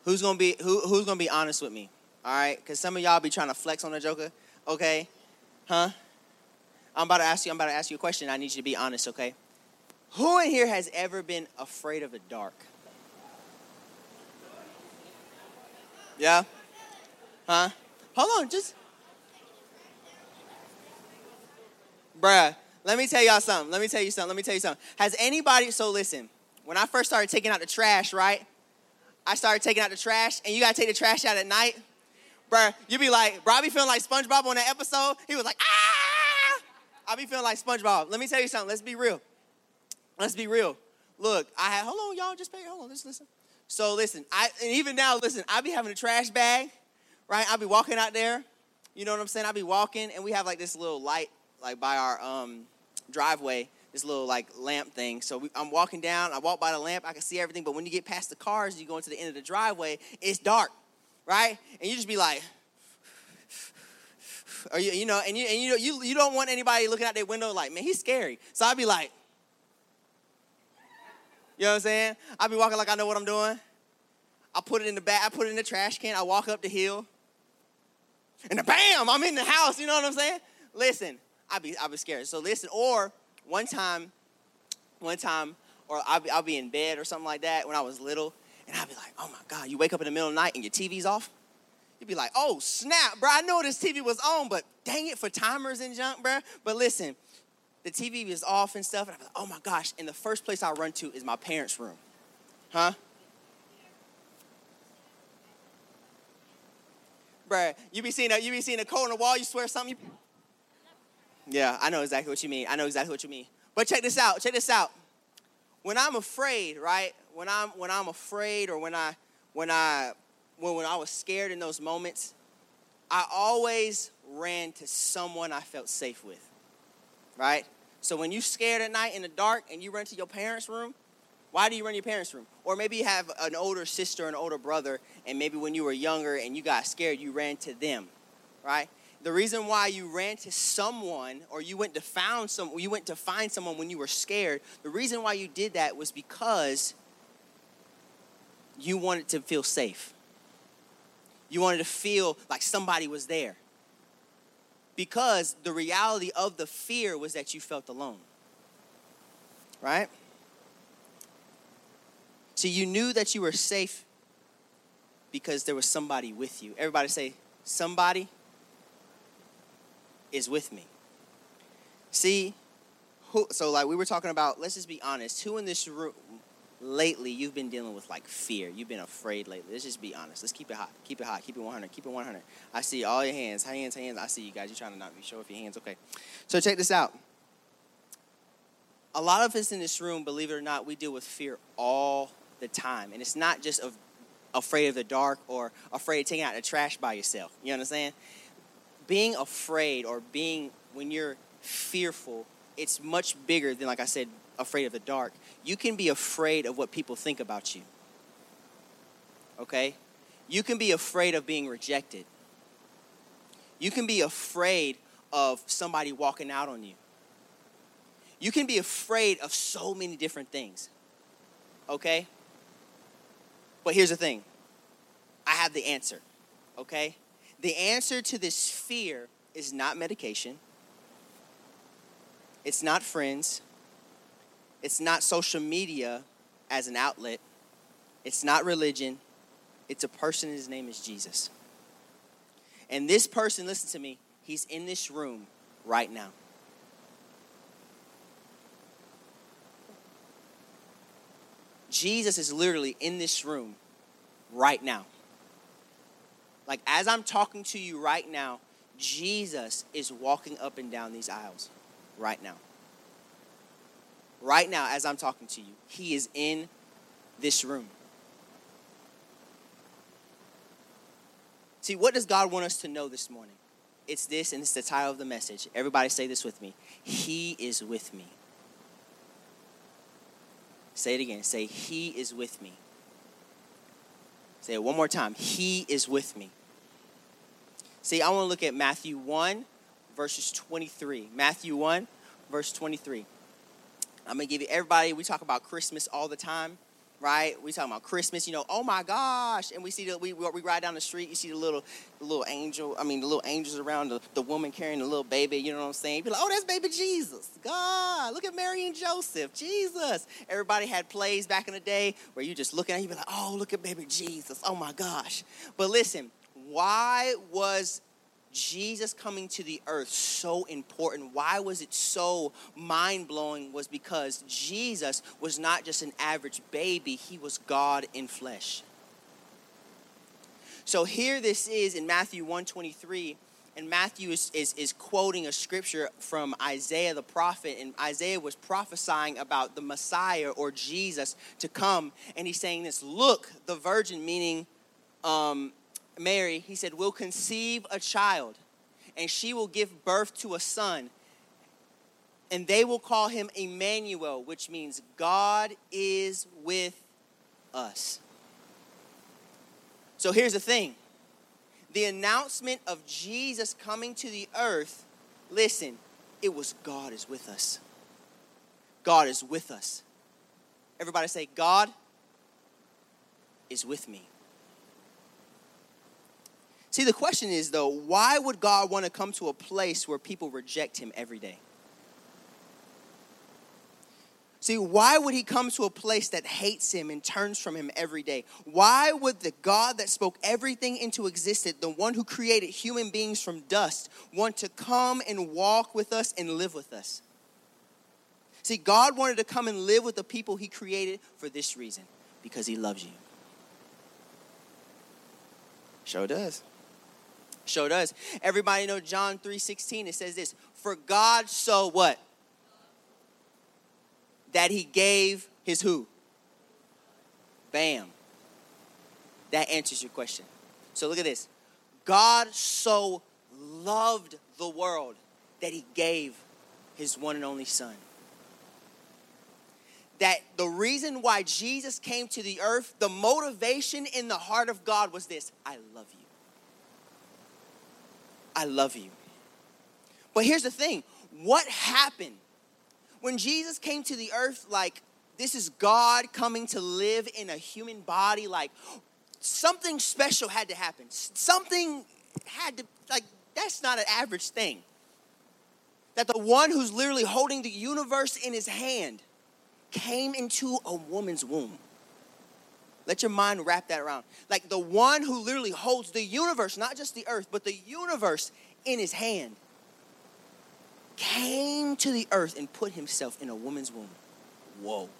Who's gonna be honest with me? All right, because some of y'all be trying to flex on the joker. Okay, huh? I'm about to ask you a question. I need you to be honest. Okay, who in here has ever been afraid of the dark? Yeah, huh? Hold on, just bruh. Let me tell y'all something. Let me tell you something. Has anybody? So listen. When I first started taking out the trash, right? I started taking out the trash, and you gotta take the trash out at night. Bruh, you be like, bro, I be feeling like SpongeBob on that episode. He was like, ah! I be feeling like SpongeBob. Let me tell you something. Let's be real. Look, hold on, y'all, hold on, just listen. So listen, and even now, listen, I be having a trash bag, right? I be walking out there, you know what I'm saying? I be walking, and we have like this little light, like by our driveway, this little like lamp thing. So I'm walking down, I walk by the lamp, I can see everything, but when you get past the cars, you go into the end of the driveway, it's dark, right? And you just be like, or you know, and you don't want anybody looking out their window like, man, he's scary. So I'd be like, you know what I'm saying? I be walking like I know what I'm doing. I put it in the bag, I put it in the trash can, I walk up the hill, and bam, I'm in the house, you know what I'm saying? Listen, I be scared. So listen, or one time, or I'll be in bed or something like that when I was little, and I'd be like, oh my God, you wake up in the middle of the night and your TV's off? You'd be like, oh snap, bro, I know this TV was on, but dang it for timers and junk, bro. But listen, the TV was off and stuff, and I'm like, oh my gosh, and the first place I run to is my parents' room. Huh? Bruh, you be seeing a code on the wall, you swear something. Yeah, I know exactly what you mean. But check this out. When I'm afraid, right? When I'm afraid, or when I was scared in those moments, I always ran to someone I felt safe with. Right? So when you scared at night in the dark and you run to your parents' room, why do you run to your parents' room? Or maybe you have an older sister, an older brother, and maybe when you were younger and you got scared, you ran to them, right? The reason why you ran to someone, or you went to find someone when you were scared, the reason why you did that was because you wanted to feel safe. You wanted to feel like somebody was there. Because the reality of the fear was that you felt alone. Right? So you knew that you were safe because there was somebody with you. Everybody say, somebody is with me. See, so like we were talking about, let's just be honest. Who in this room lately you've been dealing with like fear? You've been afraid lately. Let's just be honest. Let's keep it hot. Keep it 100. I see all your hands. Hands. I see you guys. You're trying to not be show off your hands. Okay. So check this out. A lot of us in this room, believe it or not, we deal with fear all the time. And it's not just afraid of the dark or afraid of taking out the trash by yourself. You understand? Being afraid, or when you're fearful, it's much bigger than, like I said, afraid of the dark. You can be afraid of what people think about you. Okay? You can be afraid of being rejected. You can be afraid of somebody walking out on you. You can be afraid of so many different things. Okay? But here's the thing. I have the answer. Okay? The answer to this fear is not medication. It's not friends. It's not social media as an outlet. It's not religion. It's a person, his name is Jesus. And this person, listen to me, he's in this room right now. Jesus is literally in this room right now. Like as I'm talking to you right now, Jesus is walking up and down these aisles right now. Right now, as I'm talking to you, he is in this room. See, what does God want us to know this morning? It's this, and it's the title of the message. Everybody say this with me. He is with me. Say it again. Say, he is with me. Say it one more time. He is with me. See, I want to look at Matthew 1, verses 23. Matthew 1, verse 23. I'm going to give you everybody, we talk about Christmas all the time. right? We talking about Christmas, oh my gosh. And we see we ride down the street, you see the little angel, the little angels around the woman carrying the little baby, you know what I'm saying? Be like, oh, that's baby Jesus. God, look at Mary and Joseph, Jesus. Everybody had plays back in the day where you just looking at you be like, oh, look at baby Jesus. Oh my gosh. But listen, why was Jesus coming to the earth so important? Why was it so mind-blowing? Was because Jesus was not just an average baby, he was God in flesh. So here this is in Matthew 1:23, and Matthew is quoting a scripture from Isaiah the prophet, and Isaiah was prophesying about the Messiah or Jesus to come, and he's saying this, look, the virgin, meaning Mary, he said, will conceive a child, and she will give birth to a son, and they will call him Emmanuel, which means God is with us. So here's the thing. The announcement of Jesus coming to the earth, listen, it was God is with us. God is with us. Everybody say, God is with me. See, the question is, though, why would God want to come to a place where people reject him every day? See, why would he come to a place that hates him and turns from him every day? Why would the God that spoke everything into existence, the one who created human beings from dust, want to come and walk with us and live with us? See, God wanted to come and live with the people he created for this reason, because he loves you. Sure does. Sure does. Everybody know John 3:16. It says this, for God so what? That he gave his who? Bam. That answers your question. So look at this. God so loved the world that he gave his one and only son. That the reason why Jesus came to the earth, the motivation in the heart of God was this, I love you. I love you. But here's the thing. What happened? When Jesus came to the earth, like, this is God coming to live in a human body, like, something special had to happen. Something had to, like, that's not an average thing. That the one who's literally holding the universe in his hand came into a woman's womb. Let your mind wrap that around. Like the one who literally holds the universe, not just the earth, but the universe in his hand, came to the earth and put himself in a woman's womb. Whoa.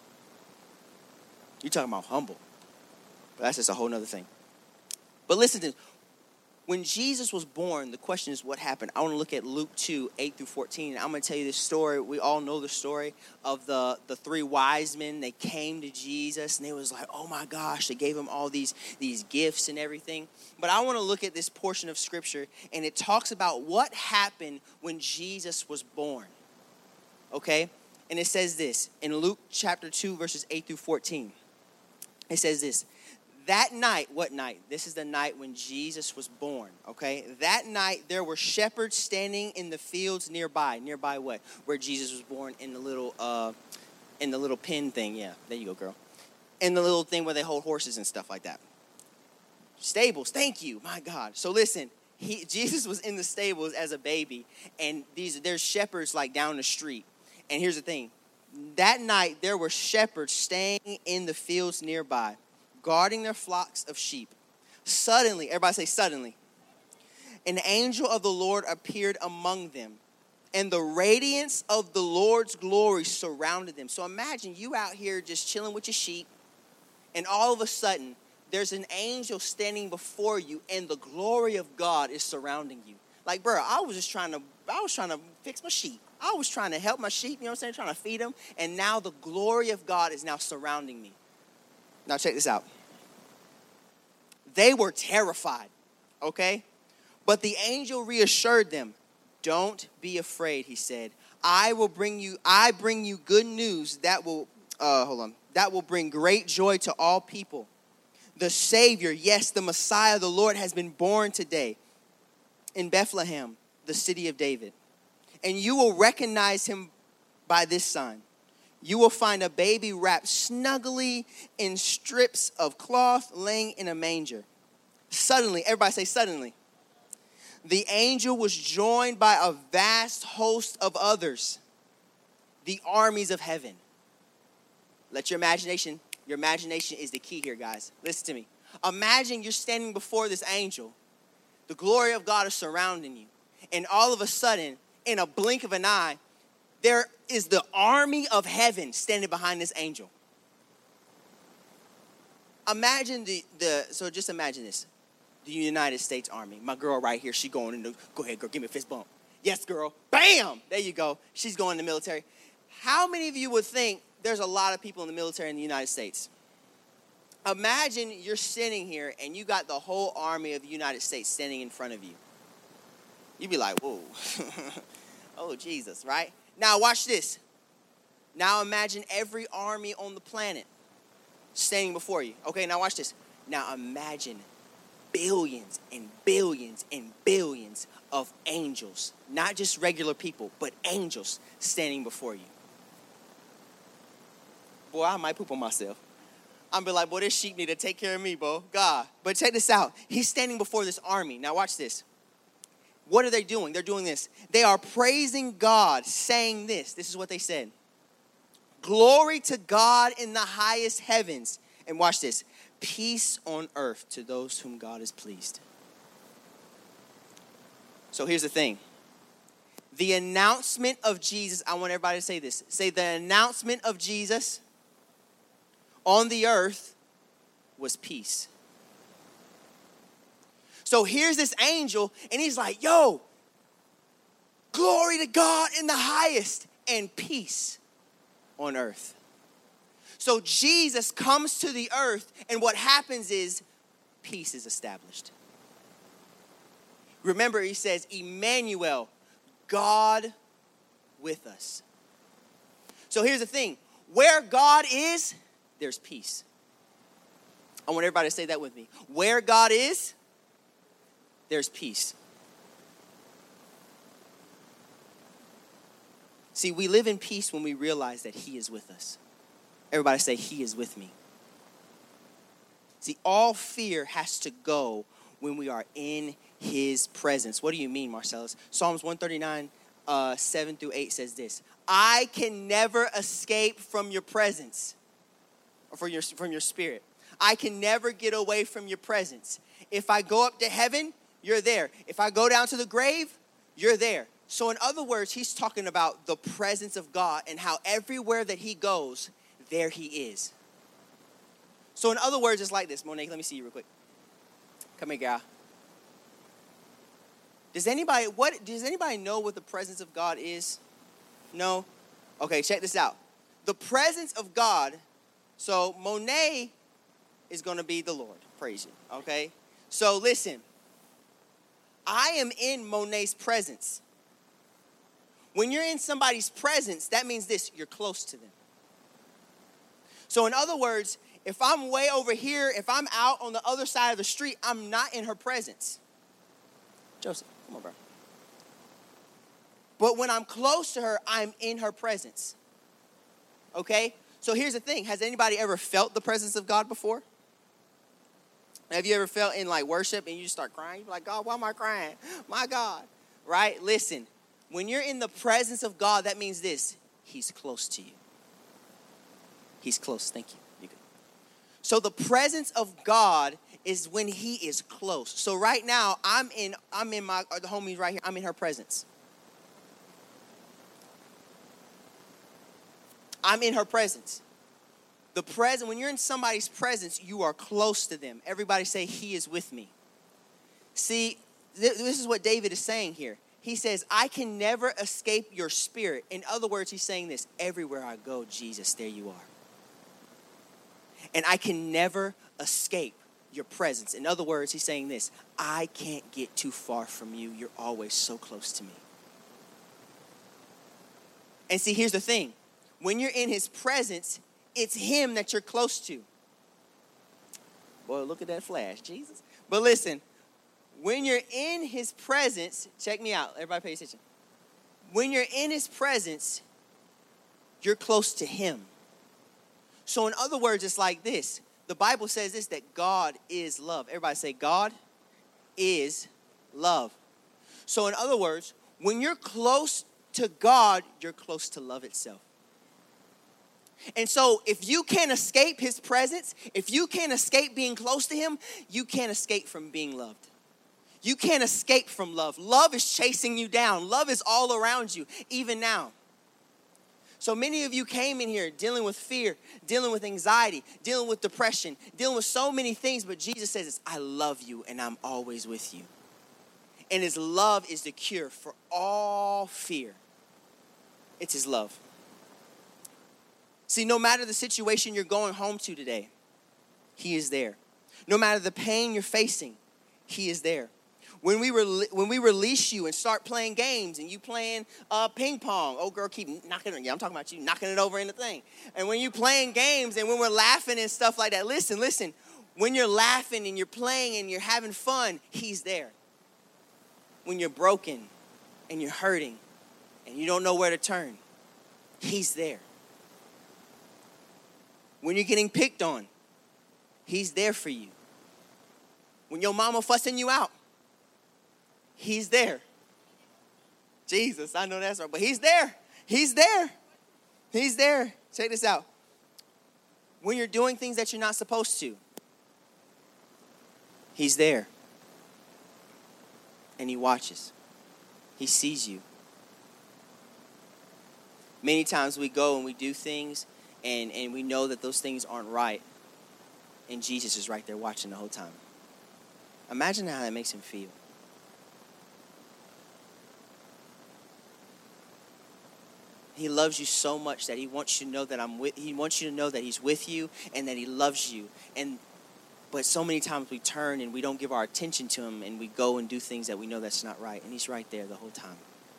You're talking about humble. But that's just a whole nother thing. But listen to this. When Jesus was born, the question is what happened. I want to look at Luke 2:8-14. I'm going to tell you this story. We all know the story of the three wise men. They came to Jesus and they was like, oh my gosh, they gave him all these gifts and everything. But I want to look at this portion of scripture, and it talks about what happened when Jesus was born. Okay? And it says this in Luke chapter 2, verses 8-14. It says this. That night, what night? This is the night when Jesus was born, okay? That night, there were shepherds standing in the fields nearby. Nearby what? Where Jesus was born, in the little pen thing. Yeah, there you go, girl. In the little thing where they hold horses and stuff like that. Stables, thank you, my God. So listen, Jesus was in the stables as a baby, and there's shepherds like down the street. And here's the thing. That night, there were shepherds staying in the fields nearby, guarding their flocks of sheep. Suddenly, everybody say suddenly, an angel of the Lord appeared among them, and the radiance of the Lord's glory surrounded them. So imagine you out here just chilling with your sheep, and all of a sudden, there's an angel standing before you, and the glory of God is surrounding you. Like, bro, I was trying to fix my sheep. I was trying to help my sheep, you know what I'm saying, trying to feed them, and now the glory of God is now surrounding me. Now check this out. They were terrified, okay? But the angel reassured them. Don't be afraid, he said. I bring you good news that will bring great joy to all people. The Savior, yes, the Messiah, the Lord, has been born today in Bethlehem, the city of David. And you will recognize him by this sign. you will find a baby wrapped snugly in strips of cloth laying in a manger. Suddenly, everybody say suddenly, the angel was joined by a vast host of others, the armies of heaven. Let your imagination is the key here, guys. Listen to me. Imagine you're standing before this angel. The glory of God is surrounding you. And all of a sudden, in a blink of an eye, there is the army of heaven standing behind this angel. Imagine so just imagine this. The United States Army. My girl right here, she going into, go ahead, girl, give me a fist bump. Yes, girl. Bam! There you go. She's going in the military. How many of you would think there's a lot of people in the military in the United States? Imagine you're sitting here and you got the whole army of the United States standing in front of you. You'd be like, whoa. Oh, Jesus, right? Now watch this. Now imagine every army on the planet standing before you. Okay, now watch this. Now imagine billions and billions and billions of angels, not just regular people, but angels standing before you. Boy, I might poop on myself. I'm be like, boy, this sheep need to take care of me, bro. God. But check this out. He's standing before this army. Now watch this. What are they doing? They're doing this. They are praising God, saying this. This is what they said. Glory to God in the highest heavens. And watch this. Peace on earth to those whom God is pleased. So here's the thing. The announcement of Jesus, I want everybody to say this. Say the announcement of Jesus on the earth was peace. So here's this angel, and he's like, yo, glory to God in the highest, and peace on earth. So Jesus comes to the earth, and what happens is peace is established. Remember, he says, Emmanuel, God with us. So here's the thing. Where God is, there's peace. I want everybody to say that with me. Where God is, there's peace. See, we live in peace when we realize that he is with us. Everybody say, he is with me. See, all fear has to go when we are in his presence. What do you mean, Marcellus? Psalms 139, 7 through 8 says this. I can never escape from your presence, or from your spirit. I can never get away from your presence. If I go up to heaven, you're there. If I go down to the grave, you're there. So in other words, he's talking about the presence of God and how everywhere that he goes, there he is. So in other words, it's like this. Monique, let me see you real quick. Come here, girl. Does anybody know what the presence of God is? No? Okay, check this out. The presence of God, so Monet is going to be the Lord. Praise you. Okay? So listen. I am in Monet's presence. When you're in somebody's presence, that means this, you're close to them. So in other words, if I'm way over here, if I'm out on the other side of the street, I'm not in her presence. Joseph, come on, bro. But when I'm close to her, I'm in her presence. Okay? So here's the thing. Has anybody ever felt the presence of God before? Have you ever felt in like worship and you just start crying? You're like, God, why am I crying? My God. Right? Listen, when you're in the presence of God, that means this. He's close to you. He's close. Thank you. You're good. So the presence of God is when he is close. So right now, I'm in the homies right here. I'm in her presence. I'm in her presence. When you're in somebody's presence, you are close to them. Everybody say, he is with me. See, this is what David is saying here. He says, I can never escape your spirit. In other words, he's saying this, everywhere I go, Jesus, there you are. And I can never escape your presence. In other words, he's saying this, I can't get too far from you. You're always so close to me. And see, here's the thing. When you're in his presence, it's him that you're close to. Boy, look at that flash, Jesus. But listen, when you're in his presence, check me out. Everybody pay attention. When you're in his presence, you're close to him. So in other words, it's like this. The Bible says this, that God is love. Everybody say, God is love. So in other words, when you're close to God, you're close to love itself. And so if you can't escape his presence, if you can't escape being close to him, you can't escape from being loved. You can't escape from love. Love is chasing you down. Love is all around you, even now. So many of you came in here dealing with fear, dealing with anxiety, dealing with depression, dealing with so many things, but Jesus says this, I love you and I'm always with you. And his love is the cure for all fear. It's his love. See, no matter the situation you're going home to today, he is there. No matter the pain you're facing, he is there. When we release you and start playing games and you playing ping pong, oh girl, keep knocking it. Yeah, I'm talking about you knocking it over in the thing. And when you playing games and when we're laughing and stuff like that, listen. When you're laughing and you're playing and you're having fun, he's there. When you're broken and you're hurting and you don't know where to turn, he's there. When you're getting picked on, he's there for you. When your mama fussing you out, he's there. Jesus, I know that's right, but he's there. He's there. He's there. Check this out. When you're doing things that you're not supposed to, he's there. And he watches. He sees you. Many times we go and we do things and we know that those things aren't right. And Jesus is right there watching the whole time. Imagine how that makes him feel. He loves you so much that he wants you to know that he wants you to know that he's with you and that he loves you. But so many times we turn and we don't give our attention to him and we go and do things that we know that's not right. And he's right there the whole time.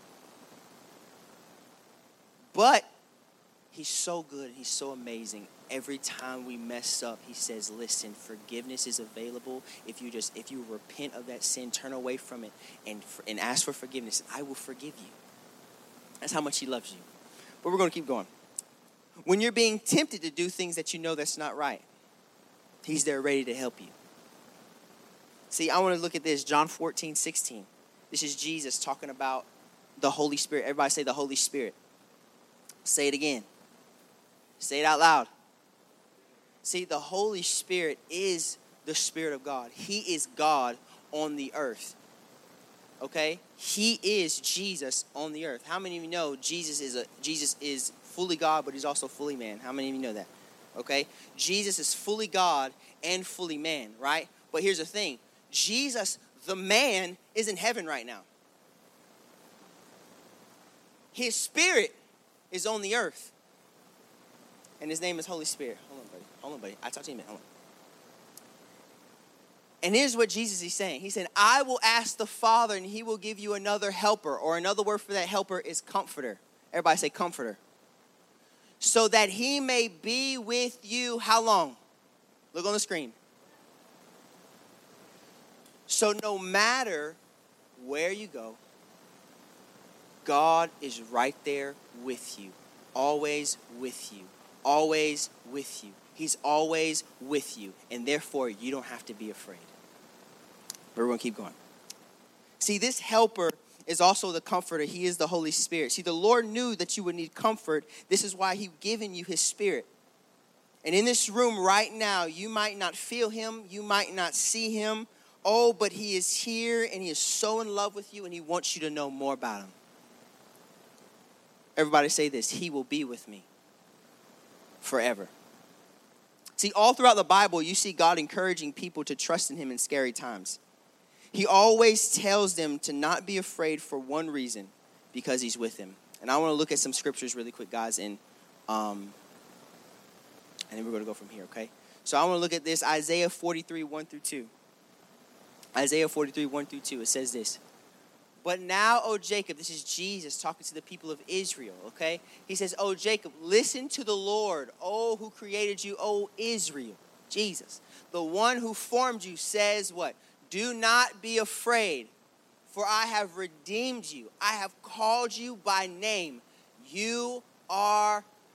But he's so good. He's so amazing. Every time we mess up, he says, listen, forgiveness is available. If you repent of that sin, turn away from it and ask for forgiveness, I will forgive you. That's how much he loves you. But we're going to keep going. When you're being tempted to do things that you know that's not right, he's there ready to help you. See, I want to look at this, John 14:16. This is Jesus talking about the Holy Spirit. Everybody say the Holy Spirit. Say it again. Say it out loud. See, the Holy Spirit is the Spirit of God. He is God on the earth. Okay? He is Jesus on the earth. How many of you know Jesus is fully God, but he's also fully man? How many of you know that? Okay? Jesus is fully God and fully man, right? But here's the thing. Jesus, the man, is in heaven right now. His spirit is on the earth. And his name is Holy Spirit. Hold on, buddy. I'll talk to you in a minute. Hold on. And here's what Jesus is saying. He said, I will ask the Father and he will give you another helper. Or another word for that helper is comforter. Everybody say comforter. So that he may be with you how long? Look on the screen. So no matter where you go, God is right there with you. Always with you. Always with you. He's always with you. And therefore, you don't have to be afraid. But we're going to keep going. See, this helper is also the comforter. He is the Holy Spirit. See, the Lord knew that you would need comfort. This is why he's given you his spirit. And in this room right now, you might not feel him. You might not see him. Oh, but he is here and he is so in love with you and he wants you to know more about him. Everybody say this. He will be with me forever. See, all throughout the Bible, you see God encouraging people to trust in him in scary times. He always tells them to not be afraid for one reason, because he's with them. And I want to look at some scriptures really quick, guys, and then we're going to go from here, okay? So I want to look at this, Isaiah 43, 1 through 2. Isaiah 43, 1 through 2, it says this. But now, O Jacob, this is Jesus talking to the people of Israel, okay? He says, O Jacob, listen to the Lord, O who created you, O Israel, Jesus. The one who formed you says what? Do not be afraid, for I have redeemed you. I have called you by name. You are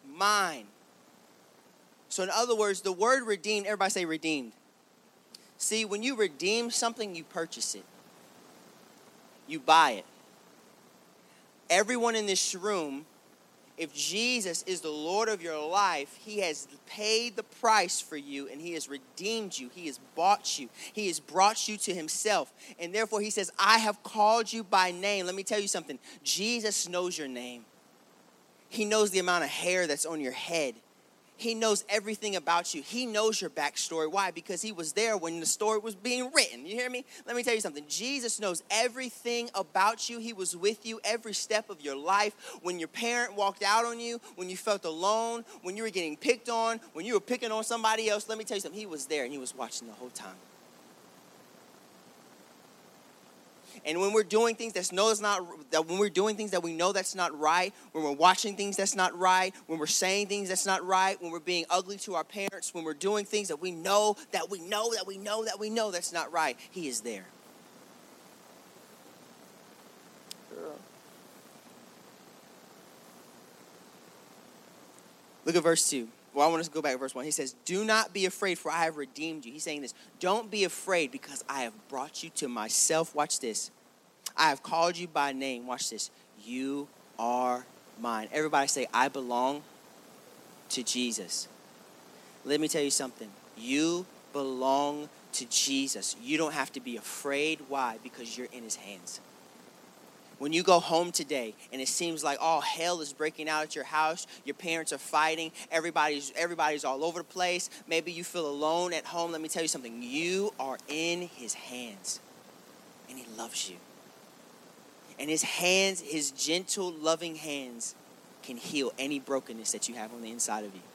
mine. So in other words, the word redeemed, everybody say redeemed. See, when you redeem something, you purchase it. You buy it. Everyone in this room, if Jesus is the Lord of your life, he has paid the price for you and he has redeemed you. He has bought you. He has brought you to himself. And therefore he says, I have called you by name. Let me tell you something. Jesus knows your name. He knows the amount of hair that's on your head. He knows everything about you. He knows your backstory. Why? Because he was there when the story was being written. You hear me? Let me tell you something. Jesus knows everything about you. He was with you every step of your life. When your parent walked out on you, when you felt alone, when you were getting picked on, when you were picking on somebody else, let me tell you something. He was there and he was watching the whole time. And when we're doing things when we're doing things that we know that's not right, when we're watching things that's not right, when we're saying things that's not right, when we're being ugly to our parents, when we're doing things that we know that's not right, he is there. Look at verse 2. Well, I want us to go back to verse 1. He says, do not be afraid, for I have redeemed you. He's saying this. Don't be afraid because I have brought you to myself. Watch this. I have called you by name. Watch this. You are mine. Everybody say, I belong to Jesus. Let me tell you something. You belong to Jesus. You don't have to be afraid. Why? Because you're in his hands. When you go home today and it seems like all hell is breaking out at your house, your parents are fighting, everybody's all over the place, maybe you feel alone at home, let me tell you something. You are in his hands and he loves you. And his hands, his gentle, loving hands can heal any brokenness that you have on the inside of you.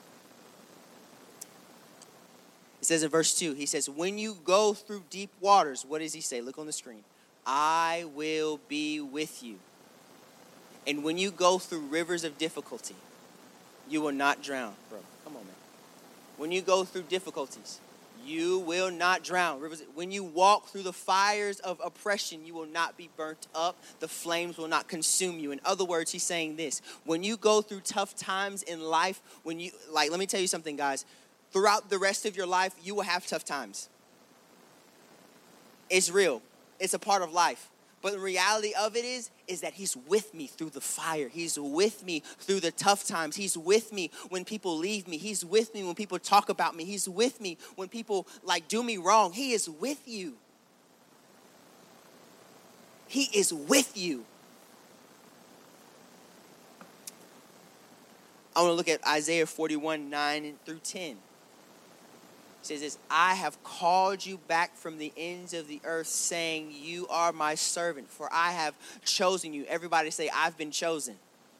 It says in verse 2, he says, when you go through deep waters, what does he say? Look on the screen. I will be with you. And when you go through rivers of difficulty, you will not drown. Bro, come on, man. When you go through difficulties, you will not drown. When you walk through the fires of oppression, you will not be burnt up. The flames will not consume you. In other words, he's saying this. When you go through tough times in life, let me tell you something, guys. Throughout the rest of your life, you will have tough times. It's real. It's a part of life. But the reality of it is that he's with me through the fire. He's with me through the tough times. He's with me when people leave me. He's with me when people talk about me. He's with me when people do me wrong. He is with you. He is with you. I want to look at Isaiah 41, 9 through 10. It says this, I have called you back from the ends of the earth, saying, you are my servant, for I have chosen you. Everybody say, I've been chosen.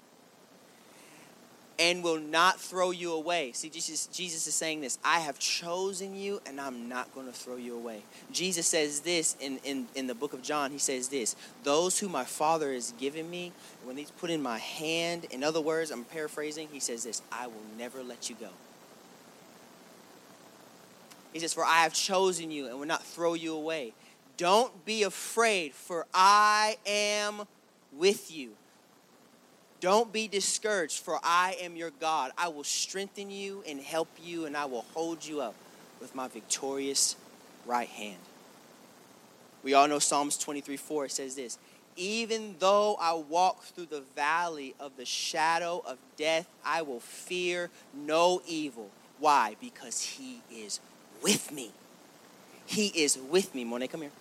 And will not throw you away. See, Jesus is saying this, I have chosen you, and I'm not going to throw you away. Jesus says this in the book of John. He says this, those who my Father has given me, when he's put in my hand, in other words, I'm paraphrasing, he says this, I will never let you go. He says, for I have chosen you and will not throw you away. Don't be afraid, for I am with you. Don't be discouraged, for I am your God. I will strengthen you and help you, and I will hold you up with my victorious right hand. We all know Psalms 23:4. It says this, even though I walk through the valley of the shadow of death, I will fear no evil. Why? Because he is with me. He is with me. Monet, come here.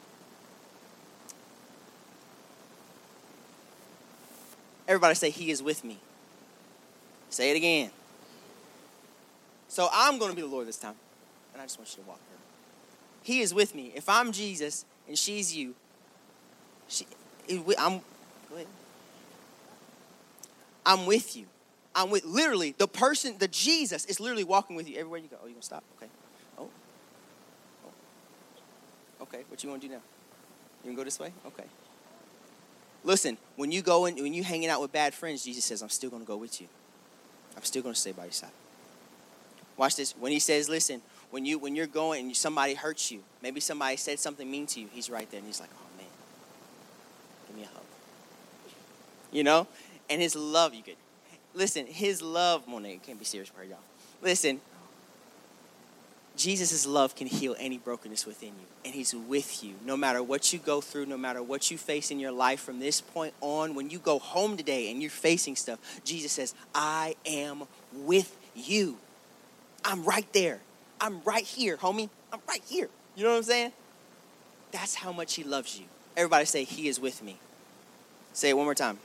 Everybody say, he is with me. Say it again. So I'm going to be the Lord this time. And I just want you to walk her. He is with me. If I'm Jesus and she's you, I'm with you. I'm with, literally, the Jesus is literally walking with you everywhere you go. Oh, you going to stop? Okay. Oh. Okay, what you want to do now? You going to go this way? Okay. Listen, when you hanging out with bad friends, Jesus says, I'm still going to go with you. I'm still going to stay by your side. Watch this. When he says, listen, when you're going and somebody hurts you, maybe somebody said something mean to you, he's right there and he's like, oh man, give me a hug. You know? And his love, you could. Listen, his love, Monet, can't be serious for her, y'all. Listen, Jesus' love can heal any brokenness within you. And he's with you no matter what you go through, no matter what you face in your life from this point on. When you go home today and you're facing stuff, Jesus says, I am with you. I'm right there. I'm right here, homie. I'm right here. You know what I'm saying? That's how much he loves you. Everybody say, he is with me. Say it one more time.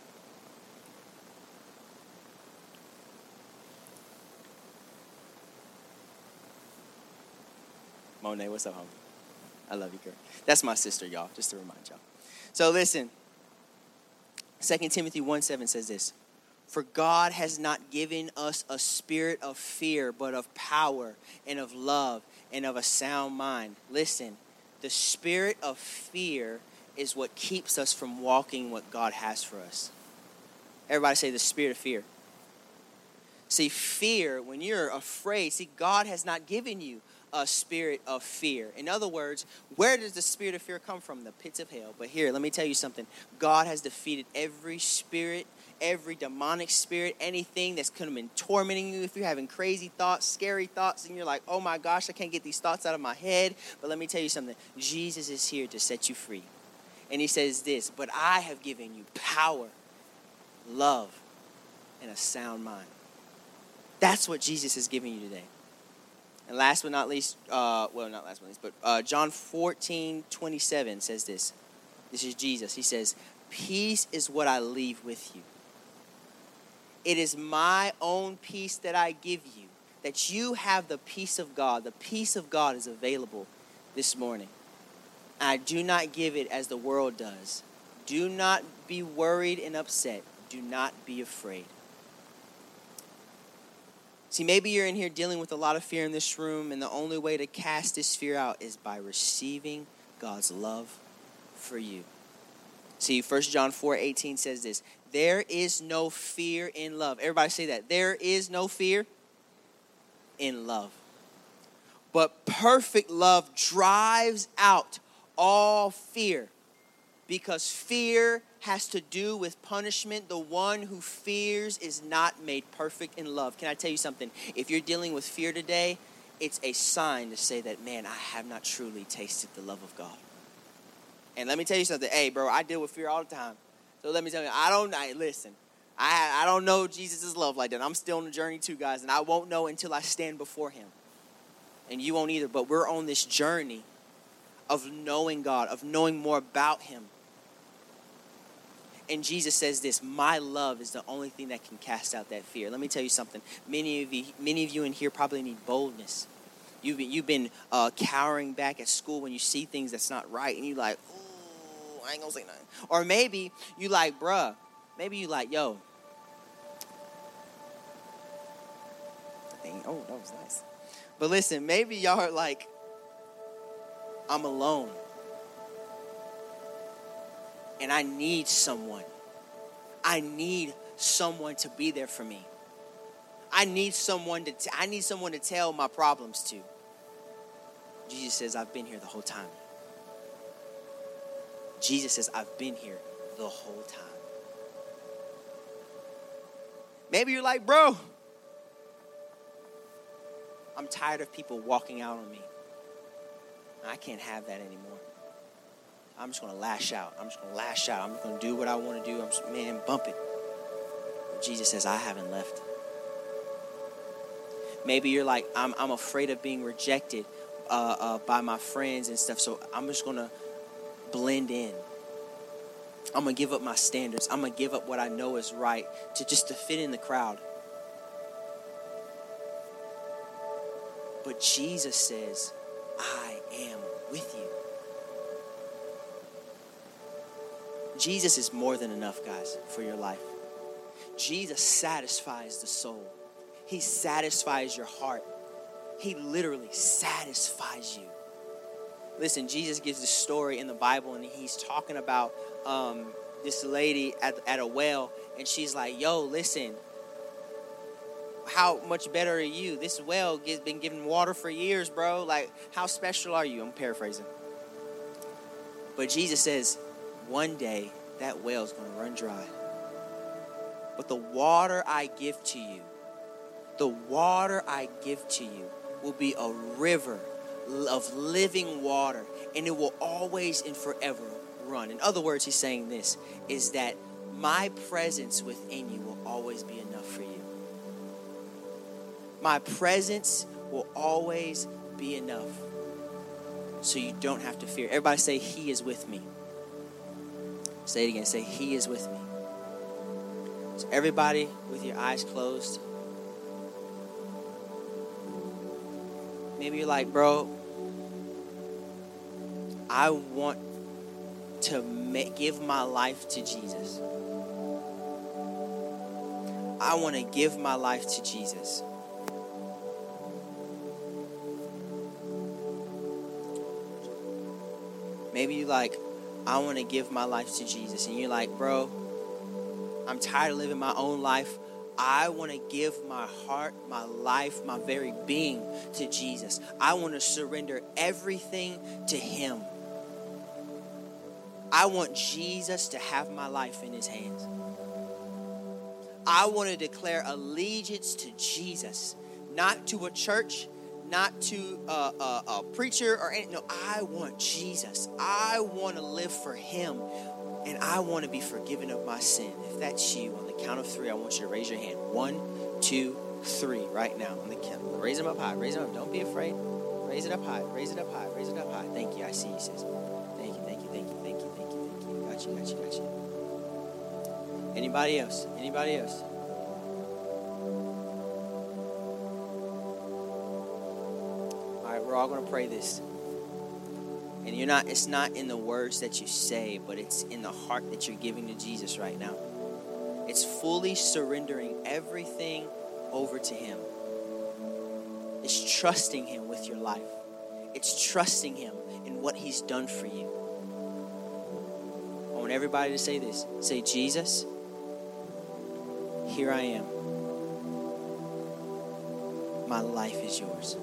Monet, what's up, homie? I love you, girl. That's my sister, y'all, just to remind y'all. So listen, 2 Timothy 1:7 says this. For God has not given us a spirit of fear, but of power and of love and of a sound mind. Listen, the spirit of fear is what keeps us from walking what God has for us. Everybody say the spirit of fear. See, fear, when you're afraid, see, God has not given you a spirit of fear. In other words, where does the spirit of fear come from? The pits of hell. But here, let me tell you something. God has defeated every spirit, every demonic spirit, anything that's kind of been tormenting you. If you're having crazy thoughts, scary thoughts, and you're like, oh my gosh, I can't get these thoughts out of my head. But let me tell you something. Jesus is here to set you free. And he says this, but I have given you power, love, and a sound mind. That's what Jesus is giving you today. And last but not least, not last but not least, but John 14:27 says this. This is Jesus. He says, peace is what I leave with you. It is my own peace that I give you, that you have the peace of God. The peace of God is available this morning. I do not give it as the world does. Do not be worried and upset. Do not be afraid. See, maybe you're in here dealing with a lot of fear in this room, and the only way to cast this fear out is by receiving God's love for you. See, 1 John 4:18 says this, there is no fear in love. Everybody say that. There is no fear in love. But perfect love drives out all fear, because fear has to do with punishment. The one who fears is not made perfect in love. Can I tell you something? If you're dealing with fear today, it's a sign to say that, man, I have not truly tasted the love of God. And let me tell you something. Hey, bro, I deal with fear all the time. So let me tell you, I don't know Jesus' love like that. I'm still on the journey too, guys, and I won't know until I stand before him. And you won't either, but we're on this journey of knowing God, of knowing more about him. And Jesus says this, my love is the only thing that can cast out that fear. Let me tell you something. Many of you in here probably need boldness. You've been cowering back at school when you see things that's not right, and you're like, ooh, I ain't gonna say nothing. Or maybe you like, bruh, maybe you like, yo. Oh, that was nice. But listen, maybe y'all are like, I'm alone. And I need someone. I need someone to be there for me. I need someone to tell my problems to. Jesus says, I've been here the whole time. Jesus says, I've been here the whole time. Maybe you're like, bro, I'm tired of people walking out on me. I can't have that anymore. I'm just going to lash out. I'm just going to do what I want to do. Bump it. But Jesus says, I haven't left. Maybe you're like, I'm afraid of being rejected by my friends and stuff, so I'm just going to blend in. I'm going to give up my standards. I'm going to give up what I know is right to fit in the crowd. But Jesus says, I am with you. Jesus is more than enough, guys, for your life. Jesus satisfies the soul. He satisfies your heart. He literally satisfies you. Listen, Jesus gives this story in the Bible, and he's talking about this lady at a well, and she's like, yo, listen, how much better are you? This well has been giving water for years, bro. Like, how special are you? I'm paraphrasing. But Jesus says, one day, that well's going to run dry. But the water I give to you, the water I give to you will be a river of living water, and it will always and forever run. In other words, he's saying this, is that my presence within you will always be enough for you. My presence will always be enough, so you don't have to fear. Everybody say, he is with me. Say it again. Say, he is with me. So everybody with your eyes closed. Maybe you're like, bro, I want to give my life to Jesus. I want to give my life to Jesus. Maybe you're like, I want to give my life to Jesus. And you're like, bro, I'm tired of living my own life. I want to give my heart, my life, my very being to Jesus. I want to surrender everything to him. I want Jesus to have my life in his hands. I want to declare allegiance to Jesus, not to a church, not to a preacher or anything. No, I want Jesus. I want to live for him, and I want to be forgiven of my sin. If that's you, on the count of 3, I want you to raise your hand. 1, 2, 3, right now. On the count, raise them up high. Raise them up. Don't be afraid. Raise it up high. Raise it up high. Raise it up high. Thank you. I see you, sis. Thank you. Thank you. Thank you. Thank you. Thank you. Thank you. Got you. Got you. Got you. Anybody else? Anybody else? We're all going to pray this. And it's not in the words that you say, but it's in the heart that you're giving to Jesus right now. It's fully surrendering everything over to him. It's trusting him with your life. It's trusting him in what he's done for you. I want everybody to say this. Say, Jesus, here I am. My life is yours.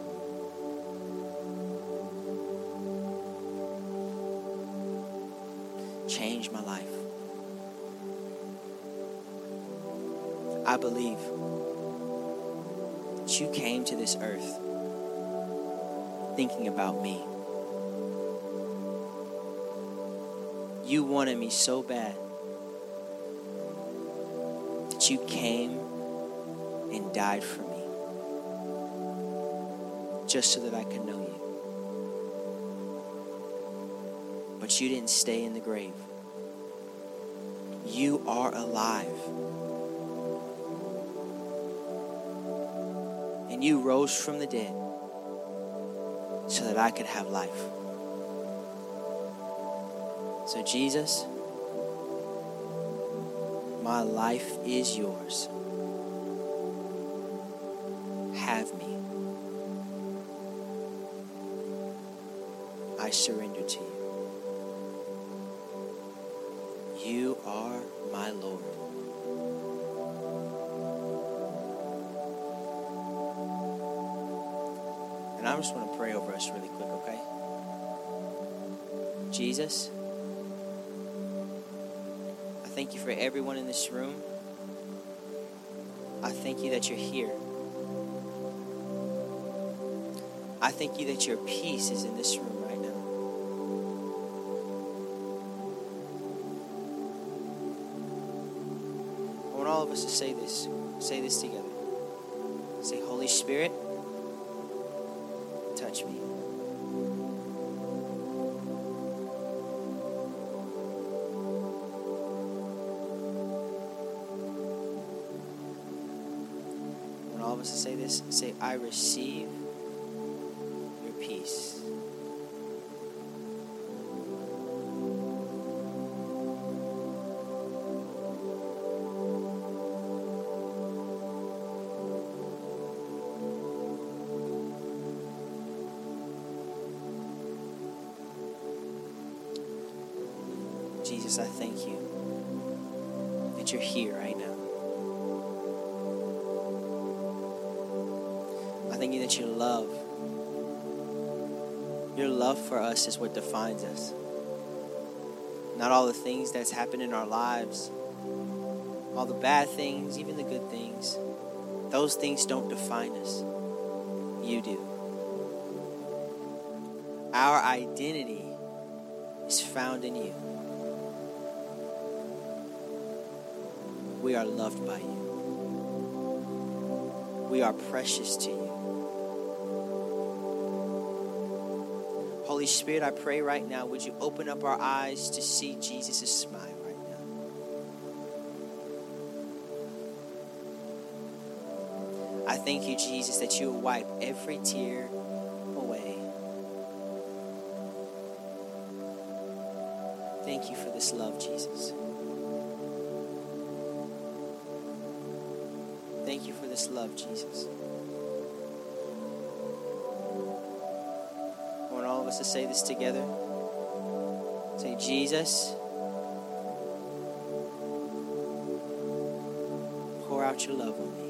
Change my life. I believe that you came to this earth thinking about me. You wanted me so bad that you came and died for me just so that I could know you. But you didn't stay in the grave. You are alive. And you rose from the dead so that I could have life. So Jesus, my life is yours. Have me. I surrender to you. You are my Lord. And I just want to pray over us really quick, okay? Jesus, I thank you for everyone in this room. I thank you that you're here. I thank you that your peace is in this room right now. I want all of us to say this together. Say, Holy Spirit, touch me. I want all of us to say this. Say, I receive your peace. Jesus, I thank you that you're here right now. I thank you that your love for us is what defines us. Not all the things that's happened in our lives, all the bad things, even the good things, those things don't define us. You do. Our identity is found in you. We are loved by you. We are precious to you. Holy Spirit, I pray right now, would you open up our eyes to see Jesus' smile right now. I thank you, Jesus, that you will wipe every tear away. Thank you for this love, Jesus. Thank you for this love, Jesus. I want all of us to say this together. Say, Jesus, pour out your love on me.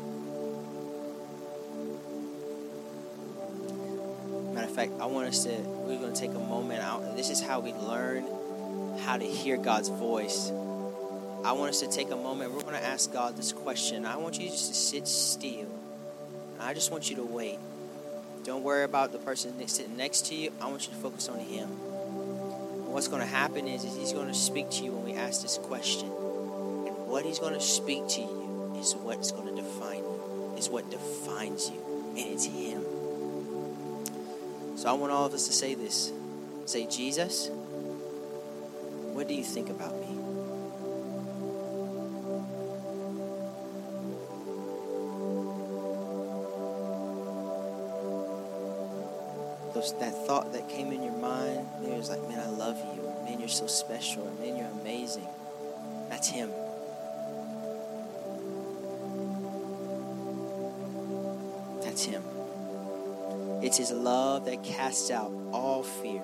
Matter of fact, we're going to take a moment out. This is how we learn how to hear God's voice. I want us to take a moment. We're going to ask God this question. I want you just to sit still. I just want you to wait. Don't worry about the person sitting next to you. I want you to focus on Him. And what's going to happen is He's going to speak to you when we ask this question. And what He's going to speak to you is what's going to define you, is what defines you. And it's Him. So I want all of us to say this. Say, Jesus, what do you think about me? That thought that came in your mind, it was like, man, I love you. Or, man, you're so special. Or, man, you're amazing. That's Him. That's Him. It's His love that casts out all fear.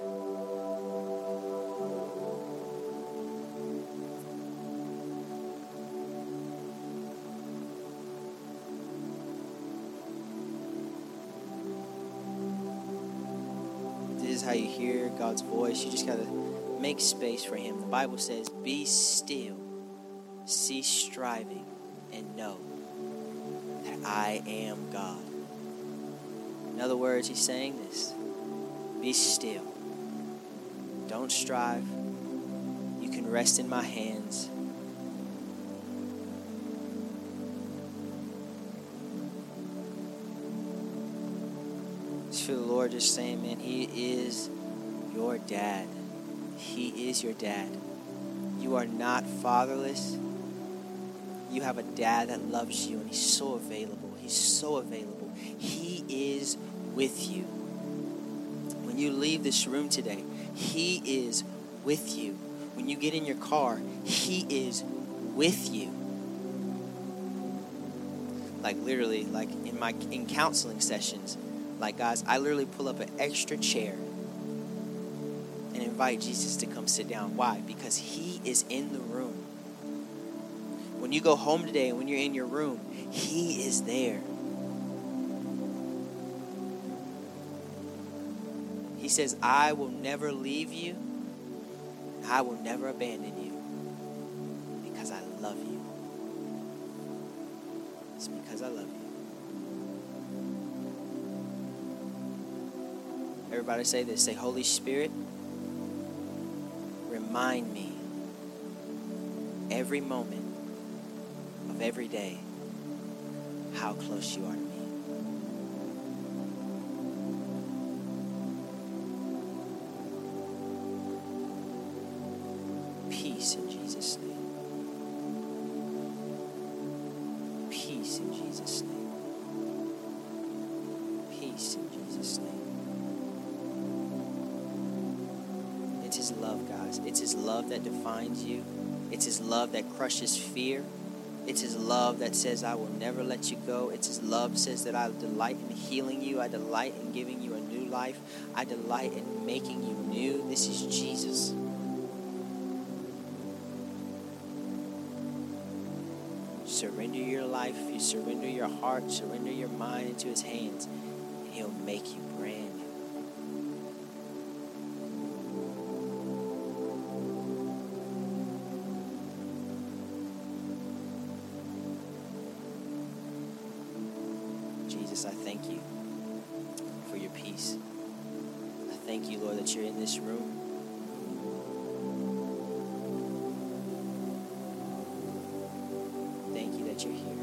This is how you hear God's voice. You just got to make space for Him. The Bible says, be still, cease striving, and know that I am God. In other words, He's saying this. Be still. Don't strive. You can rest in my hands. Feel the Lord just saying, man, He is your dad. He is your dad. You are not fatherless. You have a dad that loves you, and He's so available. He's so available. He is with you. When you leave this room today, He is with you. When you get in your car, He is with you. Like literally, like in counseling sessions, like, guys, I literally pull up an extra chair and invite Jesus to come sit down. Why? Because He is in the room. When you go home today and when you're in your room, He is there. He says, I will never leave you. I will never abandon you because I love you. It's because I love you. Everybody say this. Say, Holy Spirit, remind me every moment of every day how close you are to me. Peace in Jesus' name. Peace in Jesus' name. Peace in Jesus' name. It's His love, guys. It's His love that defines you. It's His love that crushes fear. It's His love that says, I will never let you go. It's His love that says that I delight in healing you. I delight in giving you a new life. I delight in making you new. This is Jesus. Surrender your life. You surrender your heart. Surrender your mind into His hands. And He'll make you brand new. Jesus, I thank you for your peace. I thank you, Lord, that you're in this room. Thank you that you're here.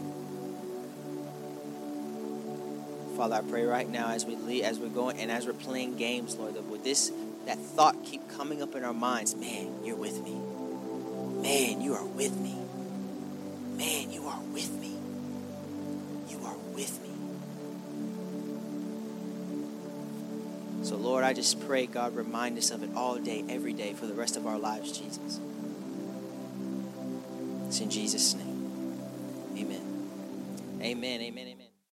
Father, I pray right now as we lead, as we're going and as we're playing games, Lord, that with that thought keep coming up in our minds, man, you're with me. Man, you are with me. Man, you are with me. You are with me. So, Lord, I just pray, God, remind us of it all day, every day, for the rest of our lives, Jesus. It's in Jesus' name. Amen. Amen, amen, amen.